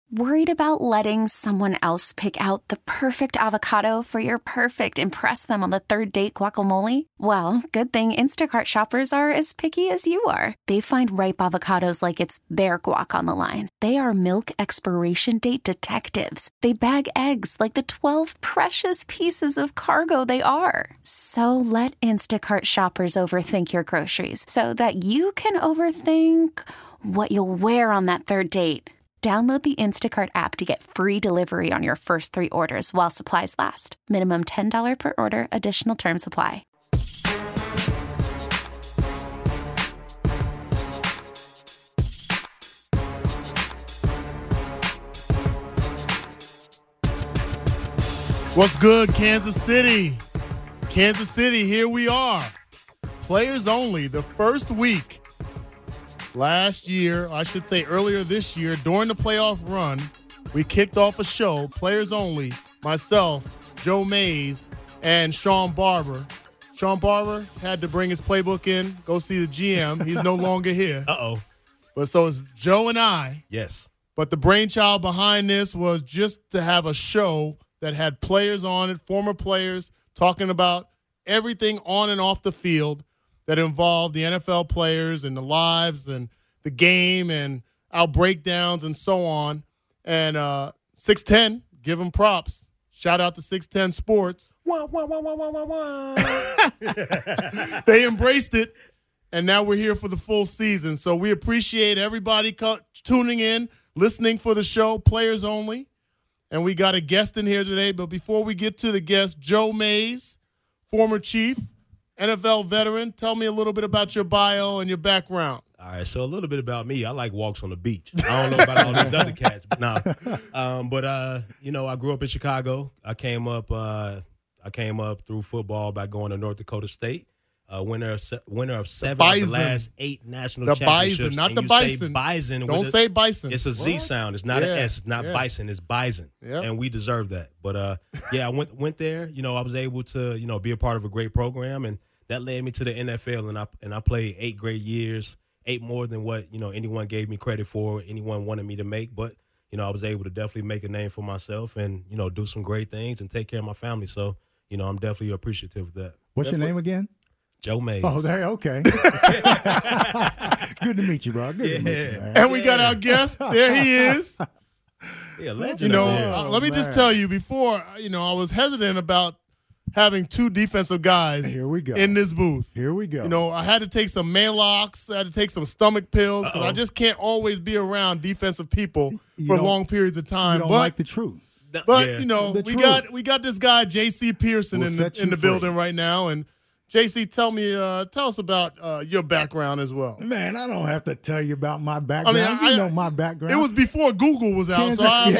Worried about letting someone else pick out the perfect avocado for your perfect impress them on the third date guacamole? Well, good thing Instacart shoppers are as picky as you are. They find ripe avocados like it's their guac on the line. They are milk expiration date detectives. They bag eggs like the 12 precious pieces of cargo they are. So let Instacart shoppers overthink your groceries so that you can overthink what you'll wear on that third date. Download the Instacart app to get free delivery on your first 3 orders while supplies last. Minimum $10 per order. Additional terms apply. What's good, Kansas City? Kansas City, here we are. Players only, the first week. Last year, I should say earlier this year, during the playoff run, we kicked off a show, Players Only, myself, Joe Mays, and Sean Barber. Sean Barber had to bring his playbook in, go see the GM. He's no longer here. Uh-oh. But so it's Joe and I. Yes. But the brainchild behind this was just to have a show that had players on it, former players, talking about everything on and off the field that involved the NFL players and the lives and the game and our breakdowns and so on. And 610, give them props. Shout out to 610 Sports. Wah, wah, wah, wah, wah, wah, wah. They embraced it, and now we're here for the full season. So we appreciate everybody tuning in, listening for the show, Players Only. And we got a guest in here today. But before we get to the guest, Joe Mays, former Chief, NFL veteran. Tell me a little bit about your bio and your background. All right, so a little bit about me. I like walks on the beach. I don't know about all these other cats, but I grew up in Chicago. I came up through football by going to North Dakota State. Winner of 7 of the last 8 national championships. Bison, not the Bison. Bison. Don't say Bison. It's a Z sound. It's not an S. It's not Bison. It's Bison. Yep. And we deserve that. But, I went there. I was able to, be a part of a great program, and that led me to the NFL, and I played 8 great years, 8 more than what, anyone gave me credit for, anyone wanted me to make. But, I was able to definitely make a name for myself and, do some great things and take care of my family. So, I'm definitely appreciative of that. What's your name again? Joe Mays. Oh, okay. Good to meet you, bro. Good to meet you, man. And we got our guest. There he is. Yeah, legend. Let me just tell you, before, I was hesitant about having 2 defensive guys Here we go. in this booth. Here we go. I had to take some Maalox. I had to take some stomach pills because I just can't always be around defensive people for long periods of time. You don't like the truth. But, we got this guy, J.C. Pearson, in the building right now. And JC, tell us about your background as well. Man, I don't have to tell you about my background. You know my background. It was before Google was out,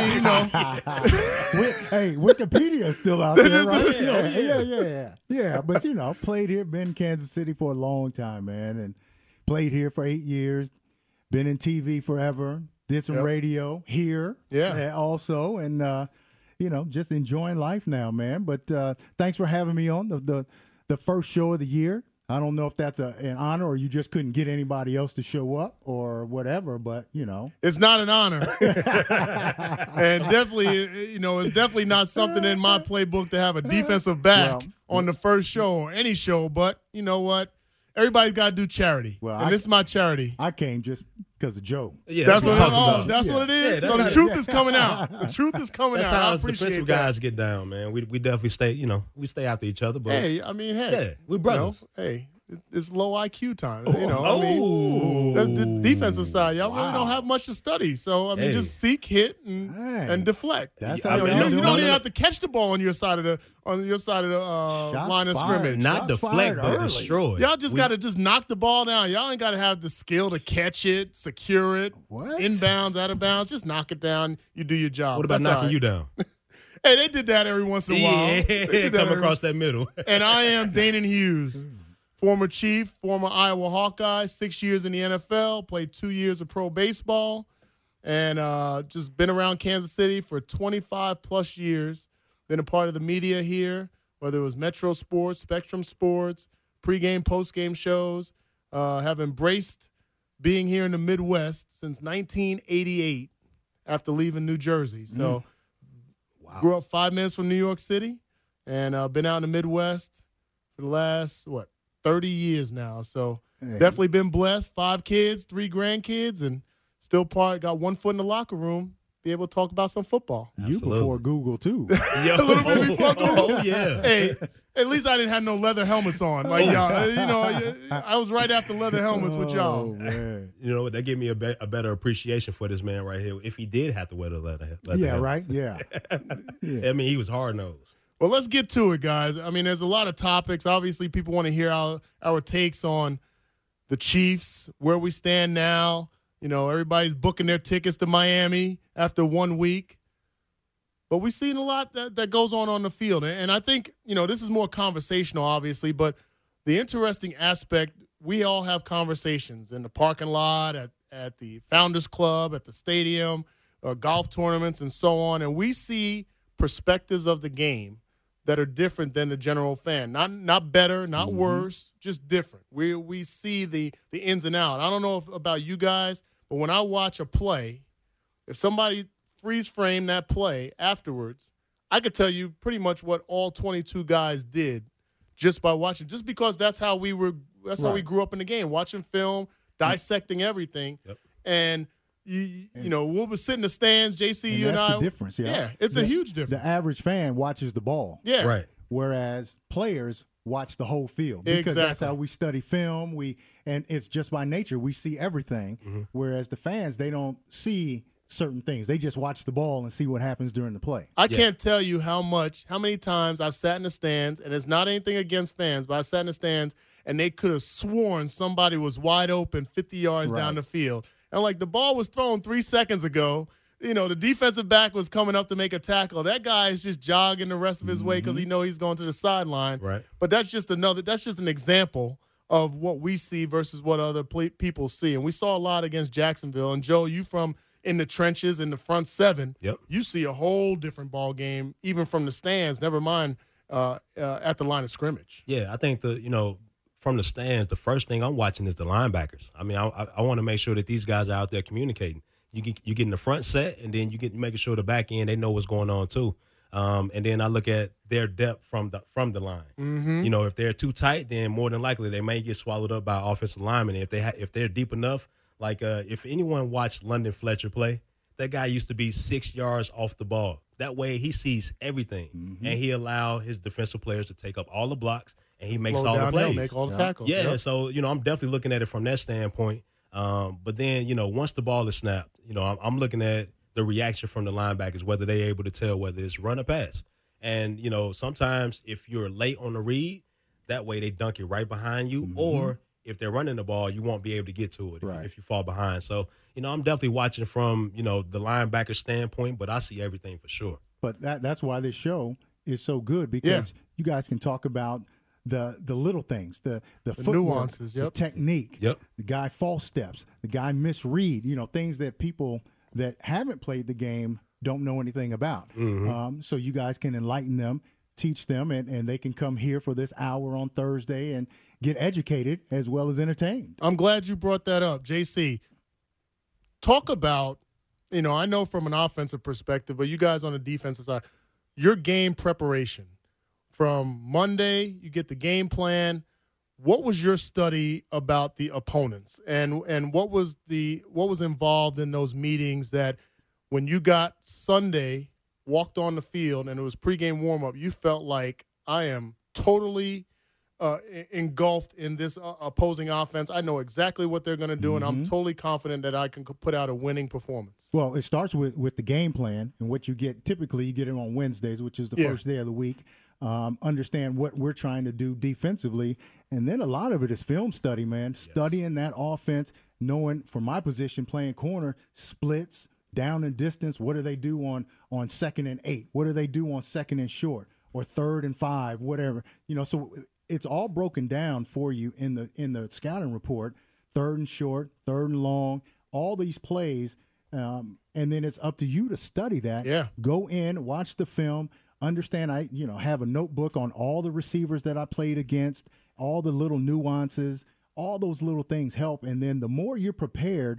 Hey, Wikipedia's still out there, right? Yeah. But, played here, been in Kansas City for a long time, man, and played here for 8 years, been in TV forever, did some radio here also, and, just enjoying life now, man. But thanks for having me on the first show of the year. I don't know if that's an honor or you just couldn't get anybody else to show up or whatever, but, It's not an honor. And definitely, it's definitely not something in my playbook to have a defensive back on the first show or any show, but you know what? Everybody's got to do charity. And this is my charity. I came just because of Joe. Yeah, that's what it is. So the truth is coming out. The truth is coming that's out. How I us appreciate defensive that. guys get down, man. We definitely stay, we stay after each other. But we're brothers. It's low IQ time. That's the defensive side. Y'all really don't have much to study. So just seek, hit, and deflect. That's you don't even have to catch the ball on your side of the line of scrimmage. Not deflect, but destroy. Y'all just got to just knock the ball down. Y'all ain't got to have the skill to catch it, secure it, inbounds, out of bounds. Just knock it down. You do your job. What about knocking you down? Hey, they did that every once in a while. Yeah, come across that middle. And I am Danon Hughes. Former Chief, former Iowa Hawkeye, 6 years in the NFL, played 2 years of pro baseball, and just been around Kansas City for 25-plus years. Been a part of the media here, whether it was Metro Sports, Spectrum Sports, pregame, postgame shows. Have embraced being here in the Midwest since 1988 after leaving New Jersey. So grew up 5 minutes from New York City, and been out in the Midwest for the last, 30 years now. So definitely been blessed. 5 kids, 3 grandkids, and still got one foot in the locker room. Be able to talk about some football. You before Google, too. A little bit before Google. Oh, yeah. Hey, at least I didn't have no leather helmets on. Like y'all, I was right after leather helmets with y'all. Man. You know what? That gave me a better appreciation for this man right here. If he did have to wear the leather Yeah, helmet. right? Yeah. I mean, he was hard-nosed. Well, let's get to it, guys. I mean, there's a lot of topics. Obviously, people want to hear our takes on the Chiefs, where we stand now. You know, everybody's booking their tickets to Miami after 1 week. But we've seen a lot that goes on the field. And I think, this is more conversational, obviously, but the interesting aspect, we all have conversations in the parking lot, at the Founders Club, at the stadium, golf tournaments, and so on. And we see perspectives of the game that are different than the general fan. Not better, not worse, just different. We see the ins and outs. I don't know about you guys, but when I watch a play, if somebody freeze frame that play afterwards, I could tell you pretty much what all 22 guys did just by watching. Just because that's how we grew up in the game, watching film, dissecting everything. Yep. And we'll be sitting in the stands, JC, you and I. That's the difference, yeah. It's a huge difference. The average fan watches the ball. Yeah. Right. Whereas players watch the whole field because that's how we study film. And it's just by nature we see everything. Mm-hmm. Whereas the fans, they don't see certain things. They just watch the ball and see what happens during the play. I can't tell you how many times I've sat in the stands, and it's not anything against fans, but I sat in the stands and they could have sworn somebody was wide open 50 yards down the field. And the ball was thrown 3 seconds ago. The defensive back was coming up to make a tackle. That guy is just jogging the rest of his way because he knows he's going to the sideline. Right. But that's just an example of what we see versus what other people see. And we saw a lot against Jacksonville. And Joe, you from in the trenches in the front 7, you see a whole different ball game, even from the stands, never mind at the line of scrimmage. Yeah, I think from the stands, the first thing I'm watching is the linebackers. I mean, I want to make sure that these guys are out there communicating. You get in the front set, and then you get making sure the back end, they know what's going on too. And then I look at their depth from the line. Mm-hmm. If they're too tight, then more than likely they may get swallowed up by offensive linemen. And if they're deep enough, if anyone watched London Fletcher play, that guy used to be 6 yards off the ball. That way he sees everything, and he allow his defensive players to take up all the blocks, and he makes all the plays. Make all the tackles. Yeah, so I'm definitely looking at it from that standpoint. But then once the ball is snapped, I'm looking at the reaction from the linebackers, whether they're able to tell whether it's run or pass. And sometimes if you're late on the read, that way they dunk it right behind you, or if they're running the ball, you won't be able to get to it if you fall behind. So, I'm definitely watching from, the linebacker standpoint, but I see everything for sure. But that's why this show is so good, because you guys can talk about the little things, the footwork, nuances, the technique, the guy false steps, the guy misread, things that people that haven't played the game don't know anything about. Mm-hmm. So you guys can enlighten them, teach them, and they can come here for this hour on Thursday and get educated as well as entertained. I'm glad you brought that up. JC, talk about, I know from an offensive perspective, but you guys on the defensive side, your game preparation. From Monday, you get the game plan. What was your study about the opponents, and what was involved in those meetings that when you got Sunday, walked on the field, and it was pregame warm-up, you felt like I am totally engulfed in this opposing offense. I know exactly what they're going to do, and I'm totally confident that I can put out a winning performance. Well, it starts with the game plan, and what you get. Typically, you get it on Wednesdays, which is the first day of the week. Understand what we're trying to do defensively, and then a lot of it is film study, man. Yes. Studying that offense, knowing from my position playing corner, splits, down and distance. What do they do on 2nd and 8? What do they do on 2nd and short or 3rd and 5? Whatever, So it's all broken down for you in the scouting report. 3rd and short, 3rd and long, all these plays, and then it's up to you to study that. Yeah. Go in, watch the film. Understand, I have a notebook on all the receivers that I played against, all the little nuances, all those little things help. And then the more you're prepared,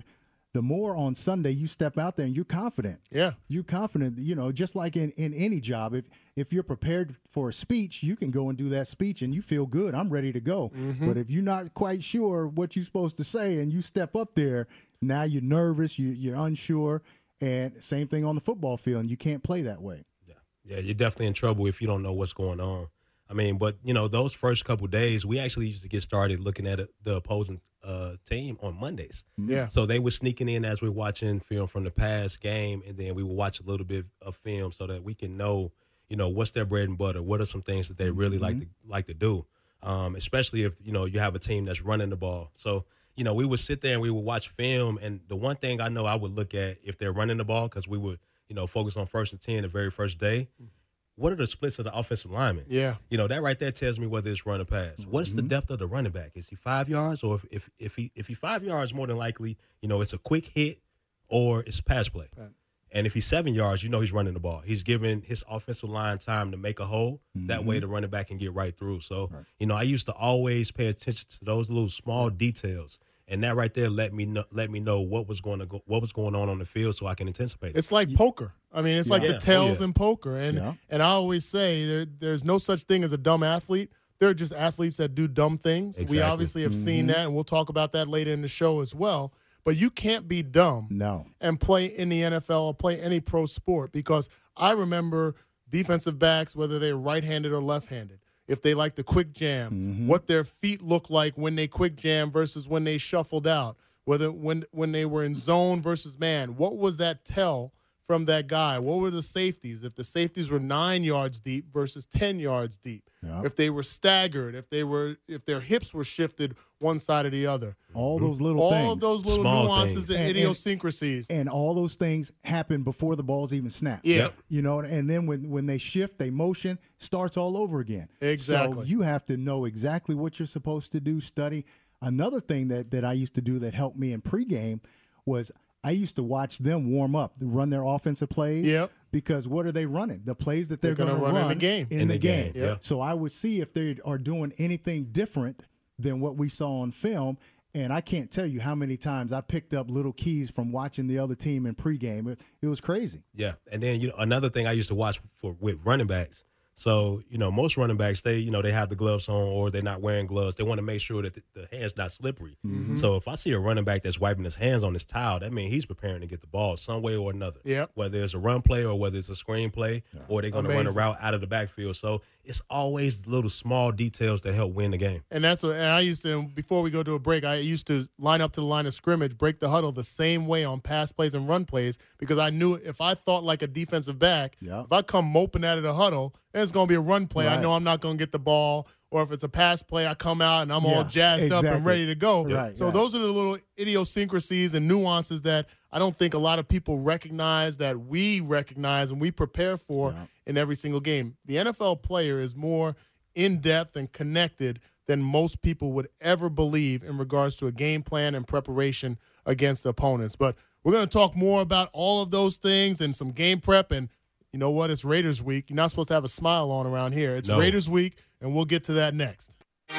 the more on Sunday you step out there and you're confident. Yeah. You're confident, just like in any job. If you're prepared for a speech, you can go and do that speech and you feel good. I'm ready to go. Mm-hmm. But if you're not quite sure what you're supposed to say and you step up there, now you're nervous, you're unsure. And same thing on the football field, and you can't play that way. Yeah, you're definitely in trouble if you don't know what's going on. I mean, but, those first couple of days, we actually used to get started looking at the opposing team on Mondays. Yeah. So they were sneaking in as we're watching film from the past game, and then we would watch a little bit of film so that we can know, what's their bread and butter. What are some things that they really like to do, especially if, you have a team that's running the ball. So, we would sit there and we would watch film, and the one thing I know I would look at if they're running the ball, because we would, focus on 1st and 10 the very first day. What are the splits of the offensive linemen? Yeah. That right there tells me whether it's run or pass. What's the depth of the running back? Is he 5 yards? Or if he 5 yards, more than likely, it's a quick hit or it's a pass play. Right. And if he's 7 yards, he's running the ball. He's giving his offensive line time to make a hole. That way the running back can get right through. So, I used to always pay attention to those little small details. And that right there let me know what was going on the field, so I can anticipate it. It's like poker. I mean, it's like the tails in poker. And I always say there's no such thing as a dumb athlete. There are just athletes that do dumb things. Exactly. We obviously have seen that, and we'll talk about that later in the show as well. But you can't be dumb and play in the NFL or play any pro sport, because I remember defensive backs, whether they're right-handed or left-handed, if they like the quick jam, what their feet look like when they quick jam versus when they shuffled out, whether when they were in zone versus man. What was that tell from that guy? What were the safeties? If the safeties were 9 yards deep versus 10 yards deep, if they were staggered, if their hips were shifted one side or the other. All those little things. All of those little Small nuances things. and idiosyncrasies. And all those things happen before the ball's even snapped. Yeah. And then when they shift, they motion, starts all over again. Exactly. So you have to know exactly what you're supposed to do, study. Another thing that I used to do that helped me in pregame was I used to watch them warm up, run their offensive plays. Yep. Because what are they running? The plays that they're going to run in the game. In the game. Yep. So I would see if they are doing anything different than what we saw on film. And I can't tell you how many times I picked up little keys from watching the other team in pregame. It was crazy. Yeah. And then, another thing I used to watch with running backs. So, most running backs, they have the gloves on or they're not wearing gloves. They want to make sure that the hand's not slippery. So if I see a running back that's wiping his hands on his towel, that means he's preparing to get the ball some way or another. Yep. Whether it's a run play or whether it's a screen play or they're going to run a route out of the backfield. So it's always little small details that help win the game. And I used to, before we go to a break, I used to line up to the line of scrimmage, break the huddle the same way on pass plays and run plays, because I knew if I thought like a defensive back, if I come moping out of the huddle, and it's going to be a run play. Right. I know I'm not going to get the ball. Or if it's a pass play, I come out and I'm all jazzed up and ready to go. Right, so those are the little idiosyncrasies and nuances that I don't think a lot of people recognize, that we recognize and we prepare for in every single game. The NFL player is more in-depth and connected than most people would ever believe in regards to a game plan and preparation against opponents. But we're going to talk more about all of those things and some game prep. And you know what? It's Raiders week. You're not supposed to have a smile on around here. It's Raiders week, and we'll get to that next.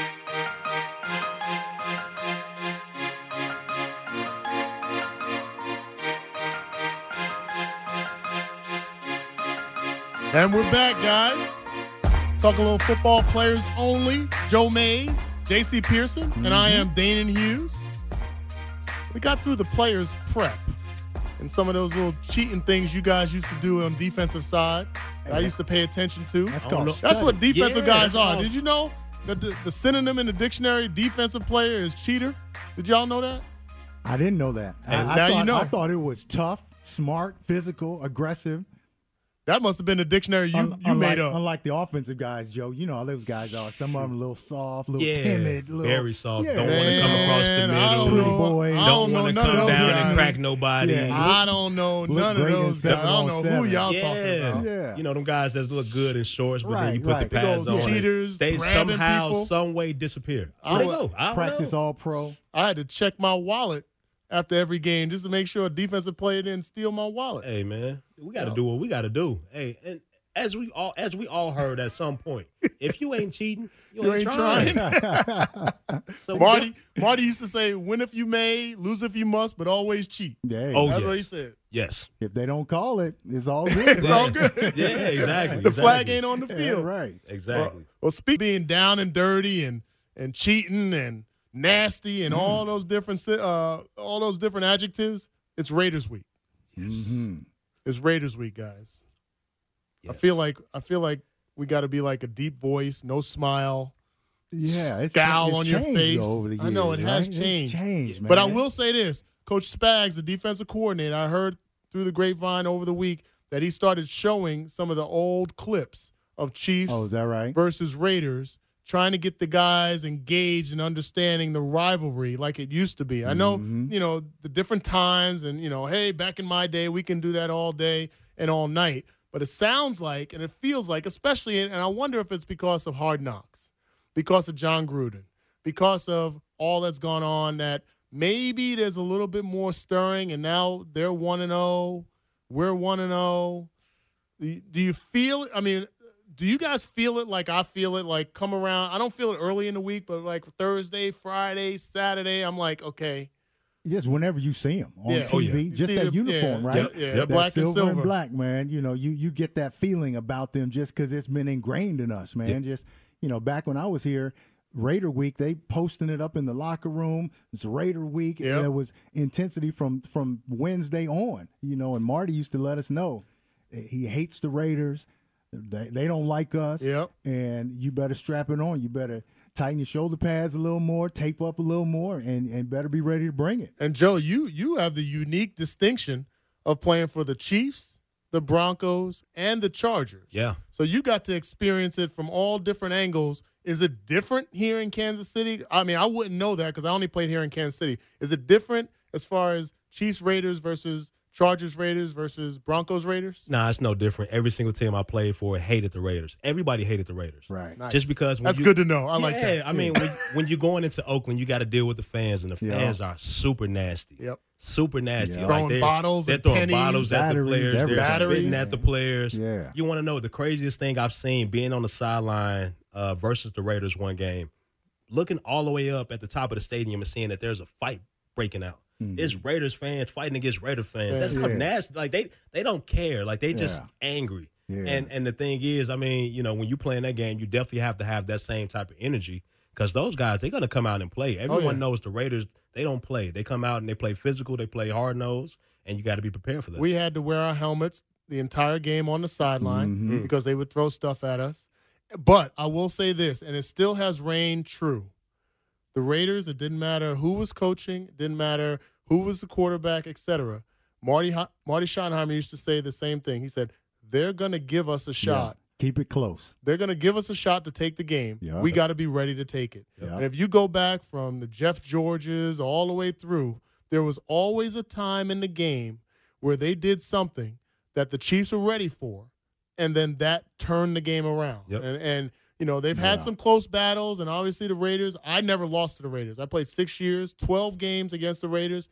And we're back, guys. Talk a little football players only. Joe Mays, J.C. Pearson, and I am Danon Hughes. We got through the players' prep and some of those little cheating things you guys used to do on defensive side that I used to pay attention to. That's what defensive guys are. Did you know that the synonym in the dictionary, defensive player, is cheater? Did y'all know that? I didn't know that. I thought it was tough, smart, physical, aggressive. That must have been the dictionary you made up. Unlike the offensive guys, Joe. You know how those guys are. Some of them a little soft, a little timid. Very soft. Don't want to come across the middle. I don't want to come down and crack nobody. Yeah. I don't know none of those guys. I don't know who y'all talking about. Yeah. You know, them guys that look good in shorts, but then you put the pads on. Cheaters, they somehow, people. some way disappear. I don't know. Practice all pro. I had to check my wallet after every game just to make sure a defensive player didn't steal my wallet. Hey, man, we got to do what we got to do. Hey, as we all heard at some point, if you ain't cheating, you ain't trying. So Marty used to say, "Win if you may, lose if you must, but always cheat." Yeah. Oh, That's what he said. Yes. If they don't call it, it's all good. It's all good. Yeah, exactly. The flag ain't on the Yeah, field. right. Exactly. Well, speak being down and dirty and cheating and nasty and all those different adjectives. It's Raiders week. Mm-hmm. It's Raiders week, guys. Yes. I feel like we got to be like a deep voice, no smile. Yeah, it's scowl on your changed face. over the years, I know it has right? changed. It's changed, man. But I will say this: Coach Spags, the defensive coordinator, I heard through the grapevine over the week that he started showing some of the old clips of Chiefs Oh, is that right? versus Raiders, trying to get the guys engaged and understanding the rivalry like it used to be. I know, the different times and, hey, back in my day, we can do that all day and all night. But it sounds like and it feels like, especially, and I wonder if it's because of Hard Knocks, because of John Gruden, because of all that's gone on, that maybe there's a little bit more stirring, and now they're 1-0, we're 1-0. Do you feel it? I mean, do you guys feel it like I feel it? Like, come around. I don't feel it early in the week, but like Thursday, Friday, Saturday, I'm like, okay. Just whenever you see them on Yeah. TV, Oh, yeah. just see that uniform, right? Yeah, That black and silver silver. and black, man. You get that feeling about them just because it's been ingrained in us, man. Just, back when I was here, Raider Week, they posting it up in the locker room. It's Raider Week. Yep. And there was intensity from Wednesday on, and Marty used to let us know he hates the Raiders. They don't like us. Yep. And you better strap it on. You better tighten your shoulder pads a little more, tape up a little more, and better be ready to bring it. And, Joe, you have the unique distinction of playing for the Chiefs, the Broncos, and the Chargers. Yeah. So you got to experience it from all different angles. Is it different here in Kansas City? I mean, I wouldn't know that because I only played here in Kansas City. Is it different as far as Chiefs Raiders versus Chargers Raiders versus Broncos Raiders? Nah, it's no different. Every single team I played for hated the Raiders. Everybody hated the Raiders. Right. Nice. Just because That's good to know. I like that. Yeah, I mean, when you're going into Oakland, you got to deal with the fans, and the fans are super nasty. Yep. Super nasty. Yeah. Throwing bottles they're and throwing pennies, bottles at the batteries, players. They're batteries. spitting at the players. Yeah. You want to know the craziest thing I've seen being on the sideline versus the Raiders one game, looking all the way up at the top of the stadium and seeing that there's a fight breaking out. It's Raiders fans fighting against Raider fans. That's how nasty. Like they don't care. Like they just angry. Yeah. And the thing is, I mean, when you play in that game, you definitely have to have that same type of energy because those guys, they're gonna come out and play. Everyone knows the Raiders. They don't play. They come out and they play physical. They play hard nose, and you got to be prepared for that. We had to wear our helmets the entire game on the sideline because they would throw stuff at us. But I will say this, and it still has reigned true. The Raiders, it didn't matter who was coaching, it didn't matter who was the quarterback, etc. Marty Schottenheimer used to say the same thing. He said, they're going to give us a shot. Keep it close. They're going to give us a shot to take the game. Yeah. We got to be ready to take it. Yeah. And if you go back from the Jeff Georges all the way through, there was always a time in the game where they did something that the Chiefs were ready for, and then that turned the game around. Yep. And they've had some close battles, and obviously the Raiders, I never lost to the Raiders. I played 6 years, 12 games against the Raiders,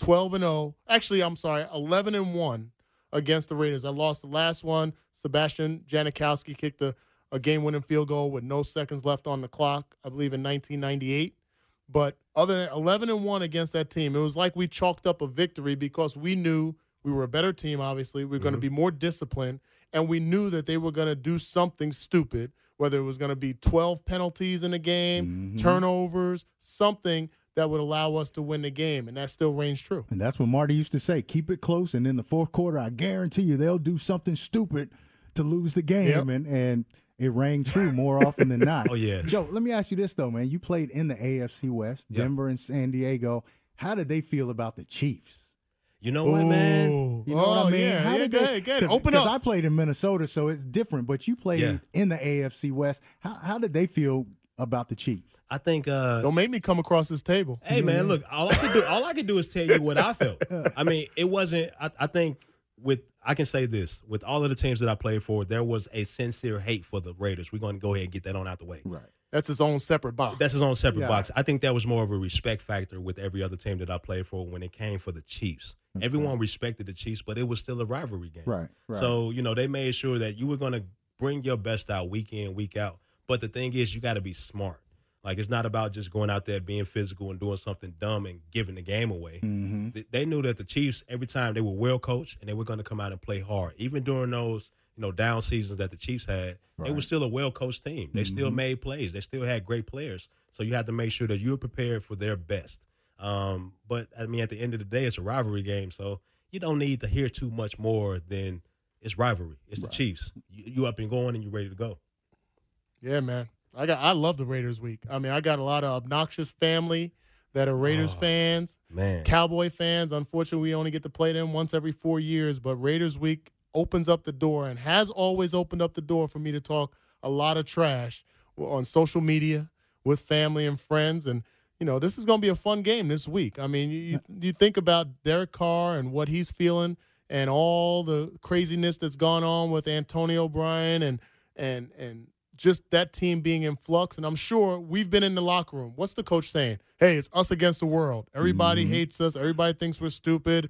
12-0. Actually, I'm sorry, 11-1 against the Raiders. I lost the last one. Sebastian Janikowski kicked a game-winning field goal with no seconds left on the clock, I believe in 1998. But other than 11-1 against that team, it was like we chalked up a victory because we knew we were a better team, obviously. We were going to be more disciplined, and we knew that they were going to do something stupid, whether it was going to be 12 penalties in the game, turnovers, something that would allow us to win the game, and that still reigns true. And that's what Marty used to say. Keep it close, and in the fourth quarter, I guarantee you they'll do something stupid to lose the game, and it rang true more often than not. Oh, yeah. Joe, let me ask you this, though, man. You played in the AFC West, Denver and San Diego. How did they feel about the Chiefs? You know what, man? You know what I mean? Yeah, How did go ahead. Open up. Because I played in Minnesota, so it's different. But you played in the AFC West. How did they feel about the Chiefs? I think Don't make me come across this table. hey man, look, all I can do is tell you what I felt. I mean, it wasn't I think I can say this, with all of the teams that I played for, there was a sincere hate for the Raiders. We're going to go ahead and get that on out the way. Right. That's his own separate box. That's his own separate Yeah. box. I think that was more of a respect factor with every other team that I played for when it came for the Chiefs. Everyone respected the Chiefs, but it was still a rivalry game. Right. So, they made sure that you were going to bring your best out week in, week out. But the thing is, you got to be smart. Like, it's not about just going out there being physical and doing something dumb and giving the game away. They knew that the Chiefs, every time they were well coached and they were going to come out and play hard. Even during those, down seasons that the Chiefs had, they were still a well-coached team. They still made plays. They still had great players. So you had to make sure that you were prepared for their best. But, at the end of the day, it's a rivalry game. So you don't need to hear too much more than it's rivalry. It's the Chiefs. You up and going and you're ready to go. Yeah, man. I love the Raiders week. I got a lot of obnoxious family that are Raiders fans, Man. Cowboy fans. Unfortunately, we only get to play them once every 4 years, but Raiders week opens up the door and has always opened up the door for me to talk a lot of trash on social media with family and friends. And, this is going to be a fun game this week. You think about Derek Carr and what he's feeling and all the craziness that's gone on with Antonio Bryan and just that team being in flux. And I'm sure we've been in the locker room. What's the coach saying? Hey, it's us against the world. Everybody hates us. Everybody thinks we're stupid.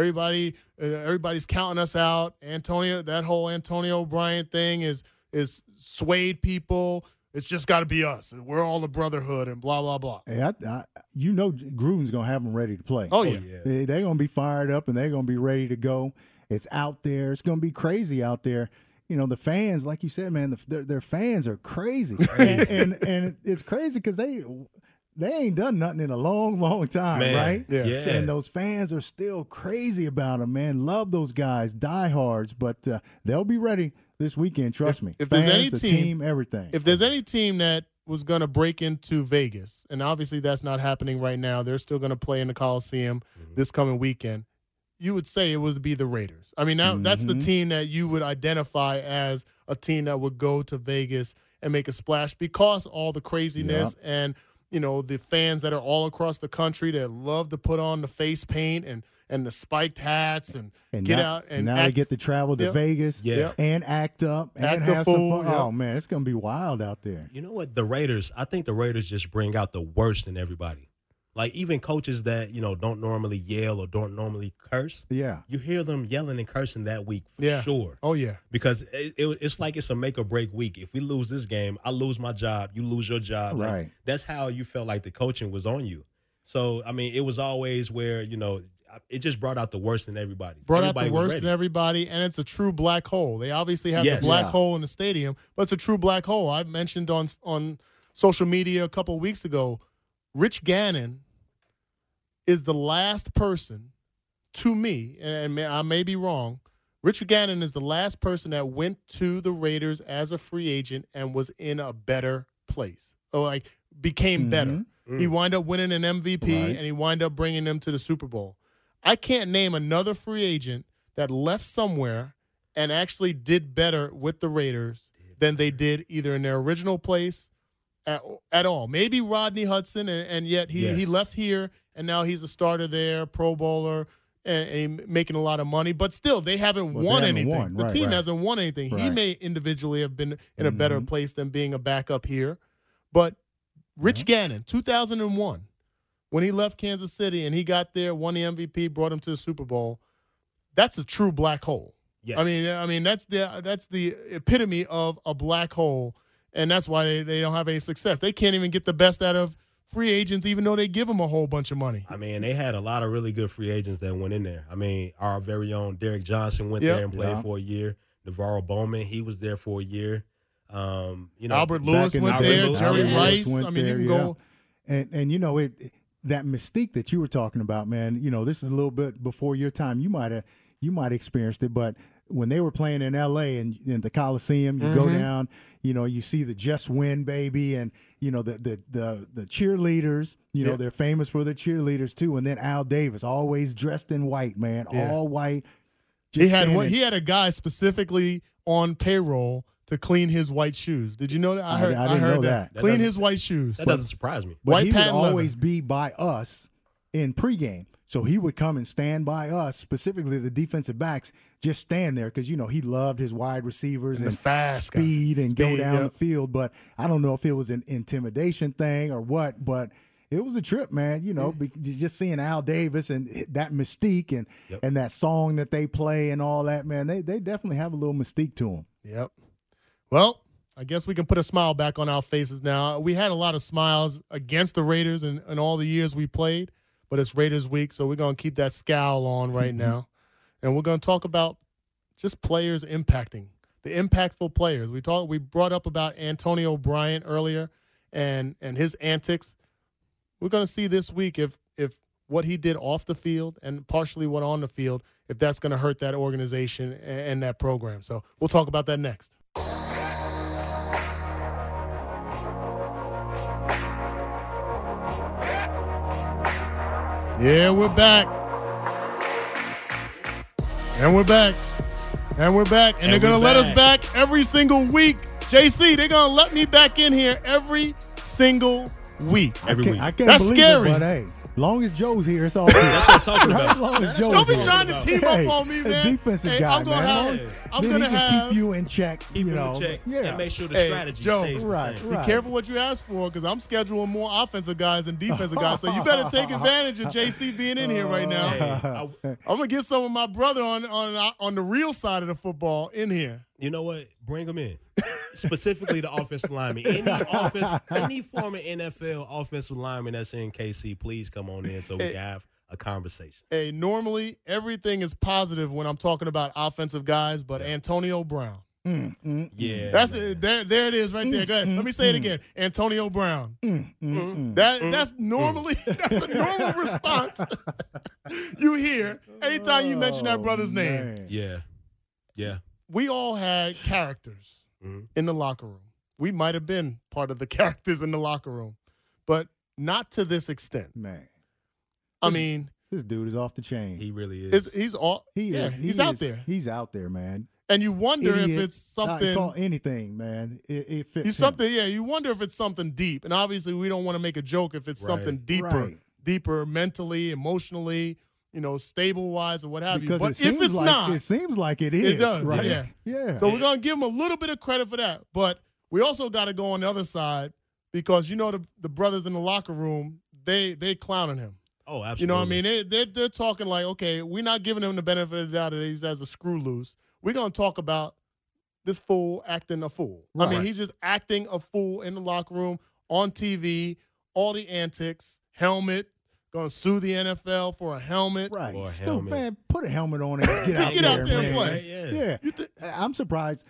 Everybody's counting us out. That whole Antonio Bryan thing is swayed people. It's just got to be us. We're all the brotherhood and blah, blah, blah. Hey, Gruden's going to have them ready to play. Oh, yeah. They're going to be fired up, and they're going to be ready to go. It's out there. It's going to be crazy out there. The fans, like you said, man, their fans are crazy. and it's crazy because they ain't done nothing in a long, long time, Man, right? yeah. And those fans are still crazy about them, man. Love those guys, diehards, but they'll be ready this weekend, trust me. If fans, there's any the team, everything. If there's any team that was going to break into Vegas, and obviously that's not happening right now, they're still going to play in the Coliseum this coming weekend, you would say it would be the Raiders. Now that's the team that you would identify as a team that would go to Vegas and make a splash because all the craziness and, the fans that are all across the country that love to put on the face paint and the spiked hats and get out. And now they get to travel to Vegas and act up and Act have a some fool, fun. Oh, man, it's going to be wild out there. You know what? I think the Raiders just bring out the worst in everybody. Like, even coaches that, don't normally yell or don't normally curse. Yeah. You hear them yelling and cursing that week for sure. Oh, yeah. Because it's like it's a make-or-break week. If we lose this game, I lose my job, you lose your job. Like, Right. that's how you felt like the coaching was on you. So, it was always where, it just brought out the worst in everybody. Brought out the worst in everybody, and it's a true black hole. They obviously have the black hole in the stadium, but it's a true black hole. I mentioned on social media a couple of weeks ago, Rich Gannon is the last person, to me, and I may be wrong, Rich Gannon is the last person that went to the Raiders as a free agent and was in a better place, or became better. He wound up winning an MVP, and he wound up bringing them to the Super Bowl. I can't name another free agent that left somewhere and actually did better with the Raiders than they did either in their original place at all. Maybe Rodney Hudson, and yet he left here, and now he's a starter there, Pro Bowler, and making a lot of money. But still, they haven't won anything. The team hasn't won anything. He may individually have been in a better place than being a backup here. But Rich Gannon, 2001, when he left Kansas City and he got there, won the MVP, brought him to the Super Bowl, that's a true black hole. Yes. I mean that's the epitome of a black hole. And that's why they don't have any success. They can't even get the best out of free agents, even though they give them a whole bunch of money. They had a lot of really good free agents that went in there. Our very own Derek Johnson went there and played for a year. Navarro Bowman, he was there for a year. Albert Lewis went there. Jerry Rice. You can go. And that mystique that you were talking about, man. This is a little bit before your time. You might have experienced it, but when they were playing in L.A. and in the Coliseum, you go down, you see the Just Win baby, and the cheerleaders. They're famous for their cheerleaders too. And then Al Davis, always dressed in white, man, all white. He had a guy specifically on payroll to clean his white shoes. Did you know that? I didn't know that. Clean his white shoes. That doesn't surprise me. But he would always be by us in pregame. So he would come and stand by us, specifically the defensive backs, just stand there because, he loved his wide receivers and fast speed and go down yep. the field. But I don't know if it was an intimidation thing or what, but it was a trip, man. Just seeing Al Davis and that mystique and that song that they play and all that, man, they definitely have a little mystique to them. Yep. Well, I guess we can put a smile back on our faces now. We had a lot of smiles against the Raiders in all the years we played, but it's Raiders week, so we're going to keep that scowl on right now. And we're going to talk about just players impacting, the impactful players. We brought up about Antonio Bryant earlier and his antics. We're going to see this week if what he did off the field and partially what on the field, if that's going to hurt that organization and that program. So we'll talk about that next. Yeah, we're back. And we're back. And we're back. And they're going to let us back every single week. JC, they're going to let me back in here every single week. I can't That's believe scary. It, but hey, long as Joe's here, it's all good. That's what I'm talking about. Long as Joe's Don't be here. trying to team up on me, man. Defensive guy, I'm going to have keep you in check. Keep him in check and make sure the strategy stays the same. Be careful what you ask for because I'm scheduling more offensive guys than defensive guys. So you better take advantage of JC being in here right now. I'm going to get some of my brother on the real side of the football in here. You know what? Bring them in. Specifically the offensive lineman. Any former NFL offensive lineman that's in KC, please come on in so we can have a conversation. Hey, normally everything is positive when I'm talking about offensive guys, but Antonio Brown. Yeah. That's there it is right there. Go ahead. Let me say it again. Antonio Brown. That's normally that's the normal response you hear anytime you mention that brother's name. Yeah. Yeah. We all had characters in the locker room. We might have been part of the characters in the locker room, but not to this extent. Man. I mean, this dude is off the chain. He really is. He's out there. He's out there, man. And you wonder Idiot. if it's something. Call anything, man. It fits He's something. Yeah, you wonder if it's something deep. And obviously, we don't want to make a joke if it's something deeper mentally, emotionally, stable-wise or what have you. But if it's not. It seems like it is. It does, right? Yeah. So we're going to give him a little bit of credit for that. But we also got to go on the other side because, the brothers in the locker room, they clowning him. Oh, absolutely. You know what I mean? They're talking like, okay, we're not giving him the benefit of the doubt that he's as a screw loose. We're going to talk about this fool acting a fool. Right. I mean, he's just acting a fool in the locker room, on TV, all the antics, helmet, going to sue the NFL for a helmet. Right. For a Stupid, helmet. man, put a helmet on and get out there man. and play. Yeah. I'm surprised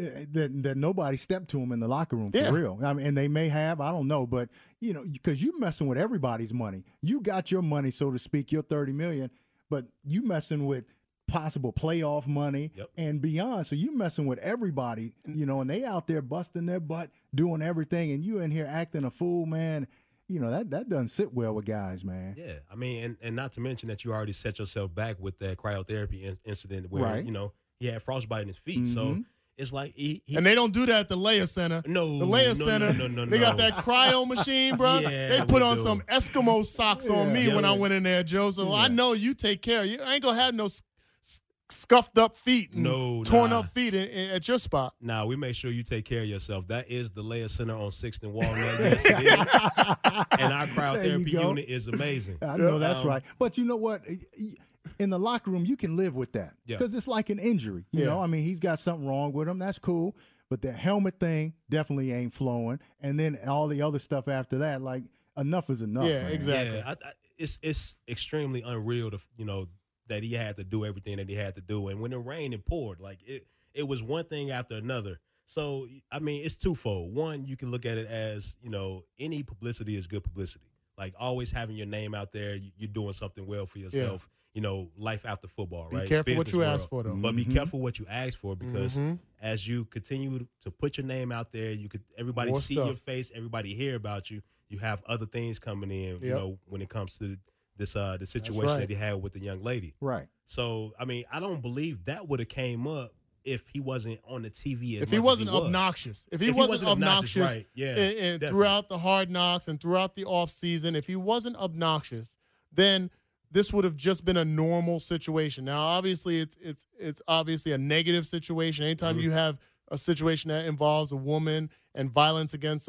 that nobody stepped to him in the locker room for real. I mean, and they may have, I don't know, but because you messing with everybody's money. You got your money, so to speak, your $30 million, but you messing with possible playoff money and beyond. So you messing with everybody, and they out there busting their butt, doing everything, and you in here acting a fool, man. That doesn't sit well with guys, man. Yeah, I mean, and not to mention that you already set yourself back with that cryotherapy incident where he had frostbite in his feet. So it's like and they don't do that at the Leia Center. No, the Leia Center. No. They got that cryo machine, bro. They put on some Eskimo socks on me when I went in there, Joe. So I know you take care. You ain't gonna have no scuffed up feet and torn up feet at your spot. Nah, we make sure you take care of yourself. That is the Leia Center on 6th and Walnut. Yes, it is. And our cryotherapy unit is amazing. I know that's right. But you know what? In the locker room, you can live with that because it's like an injury. You know, I mean, he's got something wrong with him. That's cool. But the helmet thing definitely ain't flowing. And then all the other stuff after that, like, enough is enough. Yeah, man. exactly. Yeah, it's extremely unreal to that he had to do everything that he had to do. And when it rained and poured, like it was one thing after another. So, I mean, it's twofold. One, you can look at it as, any publicity is good publicity. Like always having your name out there, you're doing something well for yourself, life after football, right? Be careful Business what you world. ask for, though. But be careful what you ask for because as you continue to put your name out there, everybody More see stuff. your face, everybody hear about you. You have other things coming in, when it comes to the situation that he had with the young lady. Right. So, I mean, I don't believe that would have came up if he wasn't on the TV. If he wasn't obnoxious. If he wasn't obnoxious right. Yeah, and throughout the Hard Knocks and throughout the offseason, if he wasn't obnoxious, then this would have just been a normal situation. Now, obviously, it's obviously a negative situation. Anytime you have a situation that involves a woman and violence against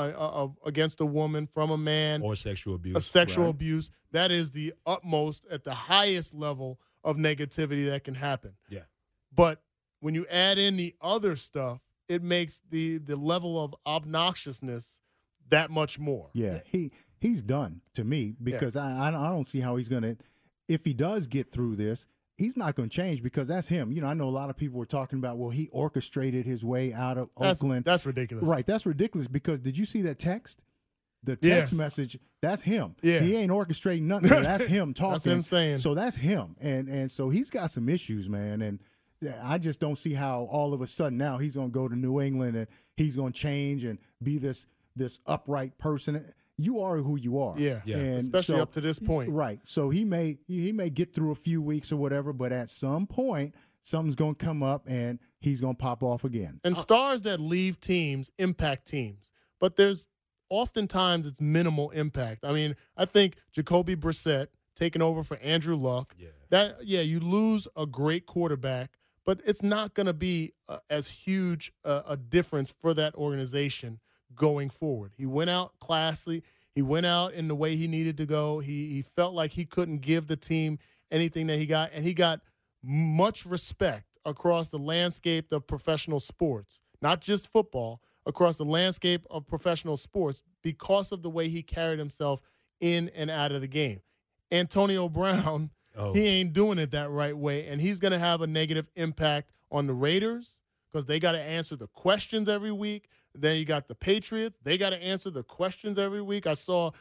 a woman from a man, or sexual abuse, abuse, that is the utmost at the highest level of negativity that can happen. Yeah. But when you add in the other stuff, it makes the level of obnoxiousness that much more. Yeah, he's done to me because I don't see how he's going to, if he does get through this, he's not going to change because that's him. You know, I know a lot of people were talking about, well, he orchestrated his way out of Oakland. That's ridiculous. Right, that's ridiculous because did you see that text? The text message, that's him. Yeah. He ain't orchestrating nothing. That's him talking. That's him saying. So that's him. And so he's got some issues, man. And I just don't see how all of a sudden now he's going to go to New England and he's going to change and be this upright person. You are who you are. Yeah. And especially up to this point. Right. So he may get through a few weeks or whatever, but at some point something's going to come up and he's going to pop off again. And stars that leave teams impact teams. But oftentimes it's minimal impact. I mean, I think Jacoby Brissett taking over for Andrew Luck, you lose a great quarterback, but it's not going to be as huge a difference for that organization going forward. He went out classy. He went out in the way he needed to go. He felt like he couldn't give the team anything that he got, and he got much respect across the landscape of professional sports, not just football, across the landscape of professional sports because of the way he carried himself in and out of the game. Antonio Brown, he ain't doing it that right way, and he's going to have a negative impact on the Raiders because they got to answer the questions every week. Then you got the Patriots. They got to answer the questions every week. I saw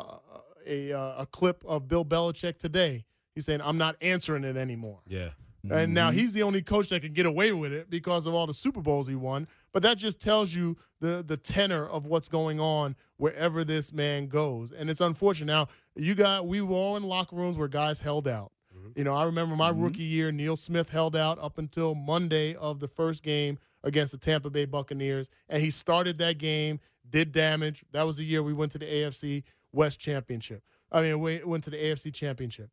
a clip of Bill Belichick today. He's saying, I'm not answering it anymore. Yeah. And now he's the only coach that can get away with it because of all the Super Bowls he won. But that just tells you the tenor of what's going on wherever this man goes. And it's unfortunate. Now, we were all in locker rooms where guys held out. You know, I remember my rookie year, Neil Smith held out up until Monday of the first game against the Tampa Bay Buccaneers. And he started that game, did damage. That was the year we went to the AFC West Championship. We went to the AFC Championship.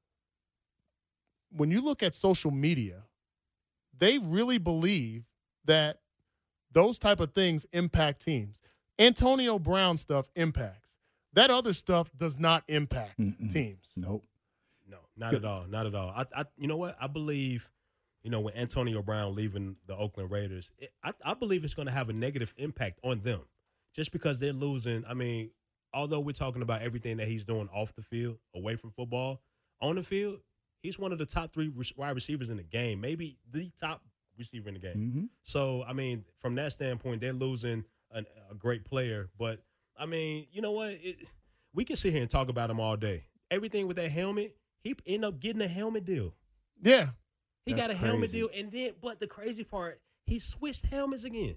When you look at social media, they really believe that those type of things impact teams. Antonio Brown stuff impacts. That other stuff does not impact teams. Nope. No, not at all. Not at all. I you know what? I believe, when Antonio Brown leaving the Oakland Raiders, I believe it's going to have a negative impact on them just because they're losing. I mean, although we're talking about everything that he's doing off the field, away from football, on the field, he's one of the top 3 wide receivers in the game, maybe the top receiver in the game. Mm-hmm. So, I mean, from that standpoint, they're losing a great player. But, I mean, you know what? We can sit here and talk about him all day. Everything with that helmet, he ended up getting a helmet deal. Yeah. He got a helmet deal, and then, but the crazy part, he switched helmets again.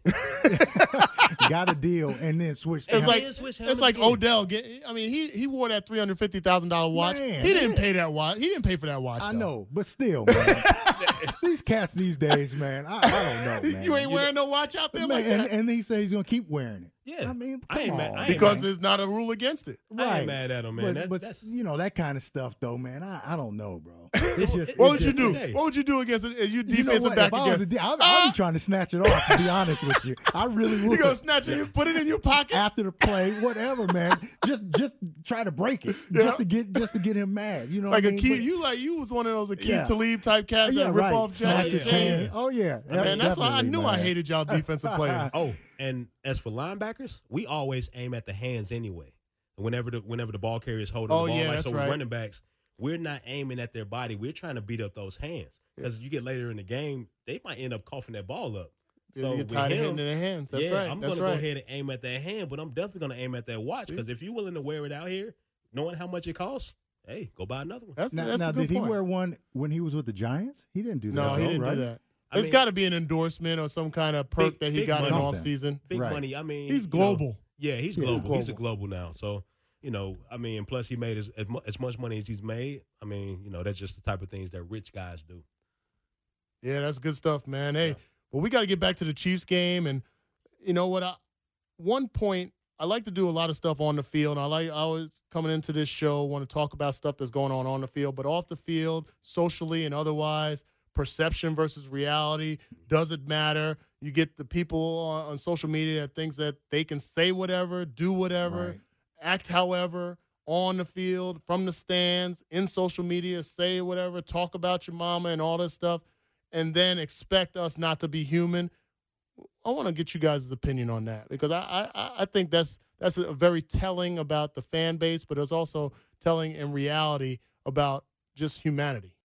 Got a deal and then switched. It's like Odell. He wore that $350,000 watch. Man, he didn't pay that watch. He didn't pay for that watch. I know, but still, man. These cats these days, man. I don't know, man. You ain't wearing no watch out there like that. And he says he's gonna keep wearing it. Yeah, I mean, I ain't mad. Because there's not a rule against it. Right. I ain't mad at him, man. But that's that kind of stuff, though, man. I don't know, bro. What would you do? What would you do against your defensive back against? I'll be trying to snatch it off. To be honest with you, I really would. You gonna snatch it? You put it in your pocket after the play, whatever, man. Just try to break it, just to get him mad. You know, like what I mean? you was one of those Akeem Talib type cats that rip off snatch your chain. Oh yeah, man. That's why I knew I hated y'all defensive players. Oh, and as for linebackers, we always aim at the hands anyway. Whenever the ball carrier is holding the ball, with running backs, we're not aiming at their body. We're trying to beat up those hands because you get later in the game, they might end up coughing that ball up. So you get tied in their hands. That's right. I'm going to go ahead and aim at that hand, but I'm definitely going to aim at that watch because if you're willing to wear it out here, knowing how much it costs, hey, go buy another one. That's now, did he wear one when he was with the Giants? He didn't do that. No, he didn't do that. It's got to be an endorsement or some kind of perk that he got in off season. Big money. I mean, he's global. He's global. He's a global now. So, plus he made as much money as he's made. I mean, that's just the type of things that rich guys do. Yeah, that's good stuff, man. Hey, well, we got to get back to the Chiefs game. And you know what? One point I like to do a lot of stuff on the field. I always coming into this show, want to talk about stuff that's going on the field, but off the field, socially and otherwise, perception versus reality, does it matter? You get the people on social media that thinks that they can say whatever, do whatever, act however, on the field, from the stands, in social media, say whatever, talk about your mama and all this stuff, and then expect us not to be human. I want to get you guys' opinion on that, because I think that's a very telling about the fan base, but it's also telling in reality about just humanity.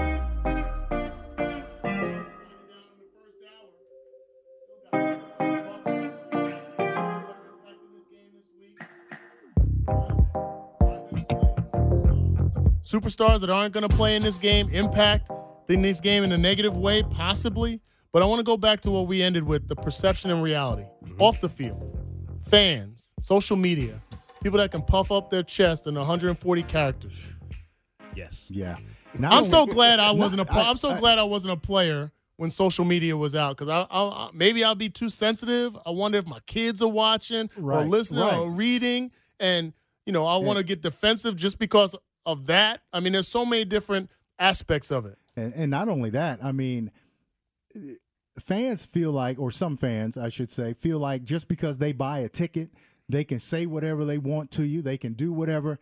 Superstars that aren't going to play in this game, impact in this game in a negative way, possibly. But I want to go back to what we ended with, the perception and reality. Off the field, fans, social media, people that can puff up their chest in 140 characters. Yes. Yeah. I'm so glad I wasn't a player when social media was out, because maybe I'll be too sensitive. I wonder if my kids are watching or listening or reading, and I want to get defensive just because of that. I mean, there's so many different aspects of it. And not only that, I mean, fans feel like, or some fans, I should say, feel like just because they buy a ticket, they can say whatever they want to you. They can do whatever.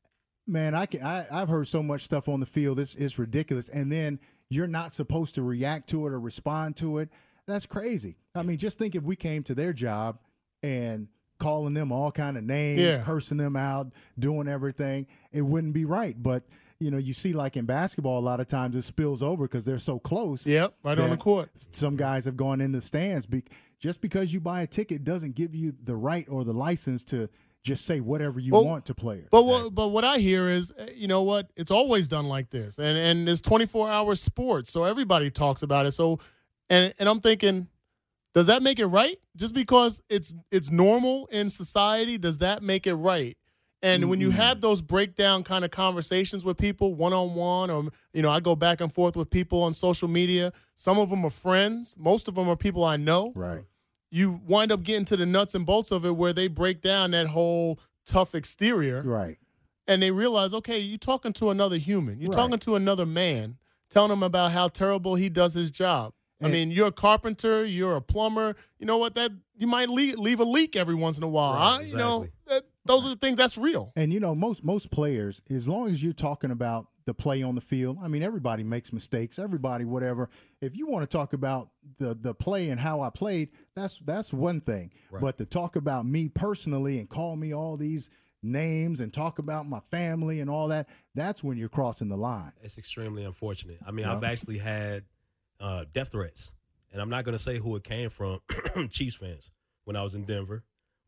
Man, I've heard so much stuff on the field. It's ridiculous. And then you're not supposed to react to it or respond to it. That's crazy. I mean, just think if we came to their job and calling them all kind of names, cursing them out, doing everything, it wouldn't be right. But you see, like in basketball, a lot of times it spills over because they're so close. Yep, right on the court. Some guys have gone in the stands. Just because you buy a ticket doesn't give you the right or the license to just say whatever you want to players. But what I hear is, it's always done like this, and there's 24-hour sports, so everybody talks about it. So, and I'm thinking, does that make it right? Just because it's normal in society, does that make it right? And when you have those breakdown kind of conversations with people one-on-one, or, I go back and forth with people on social media. Some of them are friends. Most of them are people I know. Right. You wind up getting to the nuts and bolts of it, where they break down that whole tough exterior. Right. And they realize, okay, you're talking to another human. You're talking to another man, telling him about how terrible he does his job. I mean, you're a carpenter, you're a plumber. You know what? That you might leave a leak every once in a while. Right, exactly. Those are the things that's real. And most players, as long as you're talking about the play on the field, I mean, everybody makes mistakes. Everybody, whatever. If you want to talk about the play and how I played, that's one thing. Right. But to talk about me personally and call me all these names and talk about my family and all that, that's when you're crossing the line. It's extremely unfortunate. I mean, I've actually had death threats, and I'm not going to say who it came from, Chiefs fans, when I was in Denver.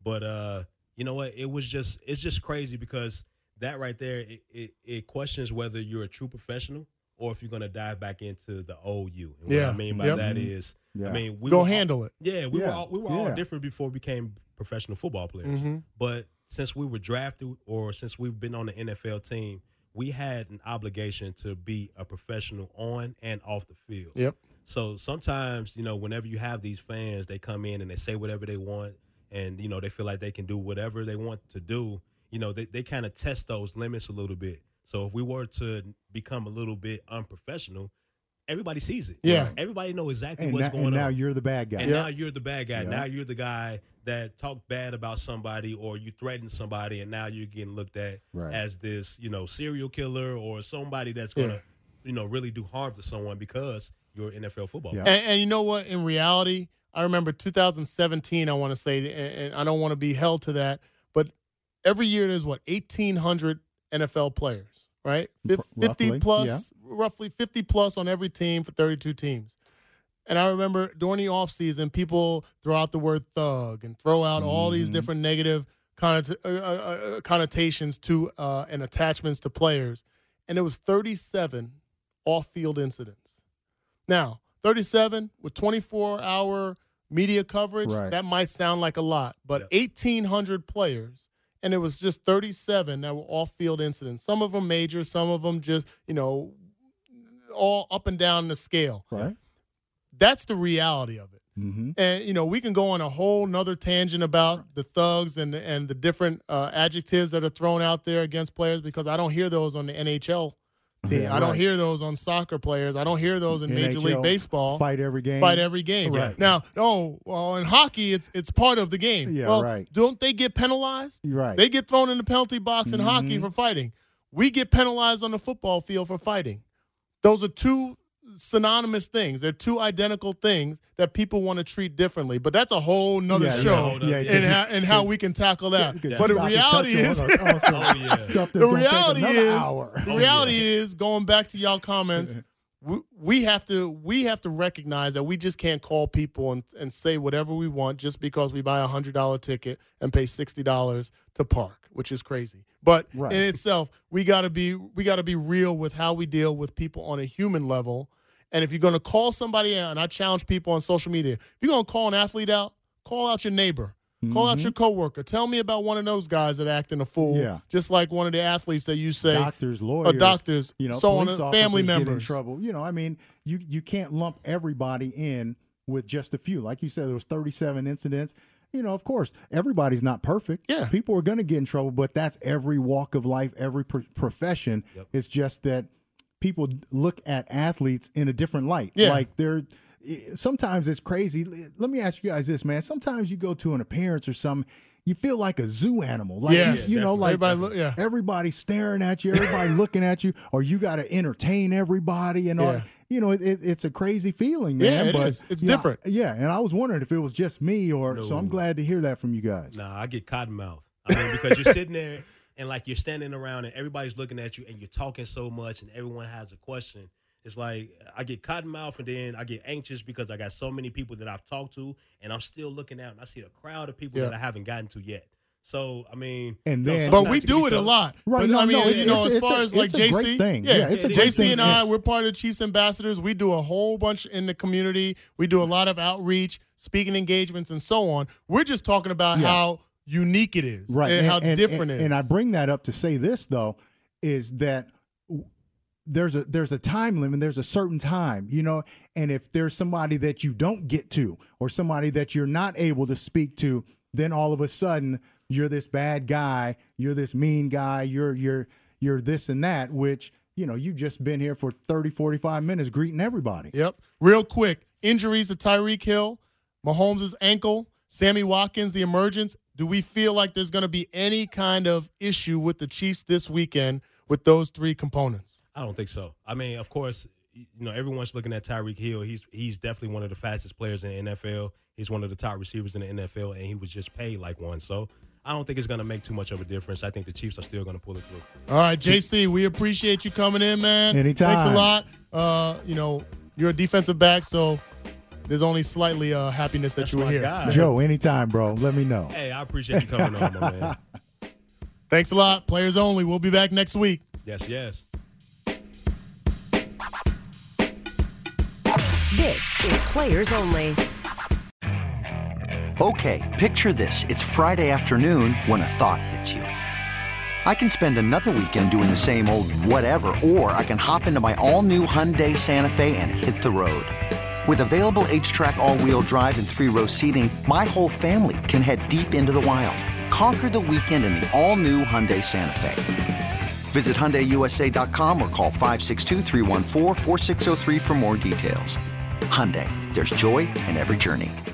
But you know what? It's just crazy, because that right there, it questions whether you're a true professional or if you're going to dive back into the old you. And what I mean by that is, I mean, we go handle it. Yeah, we were all different before we became professional football players. Mm-hmm. But since we were drafted, or since we've been on the NFL team, we had an obligation to be a professional on and off the field. Yep. So sometimes, whenever you have these fans, they come in and they say whatever they want, and, they feel like they can do whatever they want to do. They kind of test those limits a little bit. So if we were to become a little bit unprofessional, everybody sees it. Yeah. Everybody knows exactly what's going on. And now you're the bad guy. And now you're the bad guy. Yeah. Now you're the guy that talked bad about somebody, or you threatened somebody, and now you're getting looked at as this, serial killer, or somebody that's going to, really do harm to someone because you're an NFL football player. And you know what? In reality, I remember 2017, I want to say, and I don't want to be held to that, but every year there's, 1,800 NFL players, right? 50 plus, roughly 50 plus on every team for 32 teams. And I remember during the offseason, people throw out the word thug and throw out all these different negative connotations to and attachments to players. And there was 37 off-field incidents. Now, 37 with 24-hour media coverage, that might sound like a lot. But 1,800 players, and it was just 37 that were off-field incidents. Some of them major, some of them just, all up and down the scale. Right. That's the reality of it. And, we can go on a whole nother tangent about the thugs and the different adjectives that are thrown out there against players, because I don't hear those on the NHL team. Yeah, I don't hear those on soccer players. I don't hear those in Major League Baseball. Fight every game. Right. Now, in hockey, it's part of the game. Yeah, well, right. Don't they get penalized? Right. They get thrown in the penalty box in hockey for fighting. We get penalized on the football field for fighting. Those are two synonymous things. They're two identical things that people want to treat differently. But that's a whole nother show and how we can tackle that. But the reality is, going back to y'all comments, we have to recognize that we just can't call people and say whatever we want just because we buy a $100 ticket and pay $60 to park, which is crazy. But in itself, we gotta be real with how we deal with people on a human level. And if you're going to call somebody out, and I challenge people on social media, if you're going to call an athlete out, call out your neighbor. Call out your coworker. Tell me about one of those guys that acting a fool, just like one of the athletes that you say. Doctors, lawyers, doctors, so on, family members. Get in trouble. You can't lump everybody in with just a few. Like you said, there was 37 incidents. Of course, everybody's not perfect. Yeah. People are going to get in trouble, but that's every walk of life, every profession. Yep. It's just that people look at athletes in a different light. Yeah. Like sometimes it's crazy. Let me ask you guys this, man. Sometimes you go to an appearance or something, you feel like a zoo animal. Like, everybody's staring at you, everybody looking at you, or you got to entertain everybody and all. It's a crazy feeling, man. Yeah, but it's different. Yeah, and I was wondering if it was just me so I'm glad to hear that from you guys. Nah, I get cotton mouth. Because you're sitting there and like you're standing around and everybody's looking at you and you're talking so much and everyone has a question. It's like I get cotton mouth and then I get anxious because I got so many people that I've talked to and I'm still looking out and I see a crowd of people that I haven't gotten to yet. So, but we do it a lot. Right. But, as far as like JC, great thing. It's a great JC thing. And I, we're part of the Chiefs Ambassadors. We do a whole bunch in the community. We do a lot of outreach, speaking engagements, and so on. We're just talking about how unique it is, and how different it is. And I bring that up to say this, though, is that there's a time limit, there's a certain time, and if there's somebody that you don't get to or somebody that you're not able to speak to, then all of a sudden you're this bad guy, you're this mean guy, you're this and that, which, you've just been here for 30, 45 minutes greeting everybody. Yep. Real quick, injuries to Tyreek Hill, Mahomes' ankle, Sammy Watkins, the emergence. Do we feel like there's going to be any kind of issue with the Chiefs this weekend with those three components? I don't think so. Of course, everyone's looking at Tyreek Hill. He's definitely one of the fastest players in the NFL. He's one of the top receivers in the NFL, and he was just paid like one. So I don't think it's going to make too much of a difference. I think the Chiefs are still going to pull it through. All right, JC, we appreciate you coming in, man. Anytime. Thanks a lot. You're a defensive back, so there's only slightly happiness that you were here. Guy. Joe, anytime, bro. Let me know. Hey, I appreciate you coming on, my man. Thanks a lot. Players only. We'll be back next week. Yes. This is Players Only. Okay, picture this. It's Friday afternoon when a thought hits you. I can spend another weekend doing the same old whatever, or I can hop into my all-new Hyundai Santa Fe and hit the road. With available H-Track all-wheel drive and 3-row seating, my whole family can head deep into the wild. Conquer the weekend in the all-new Hyundai Santa Fe. Visit HyundaiUSA.com or call 562-314-4603 for more details. Hyundai, there's joy in every journey.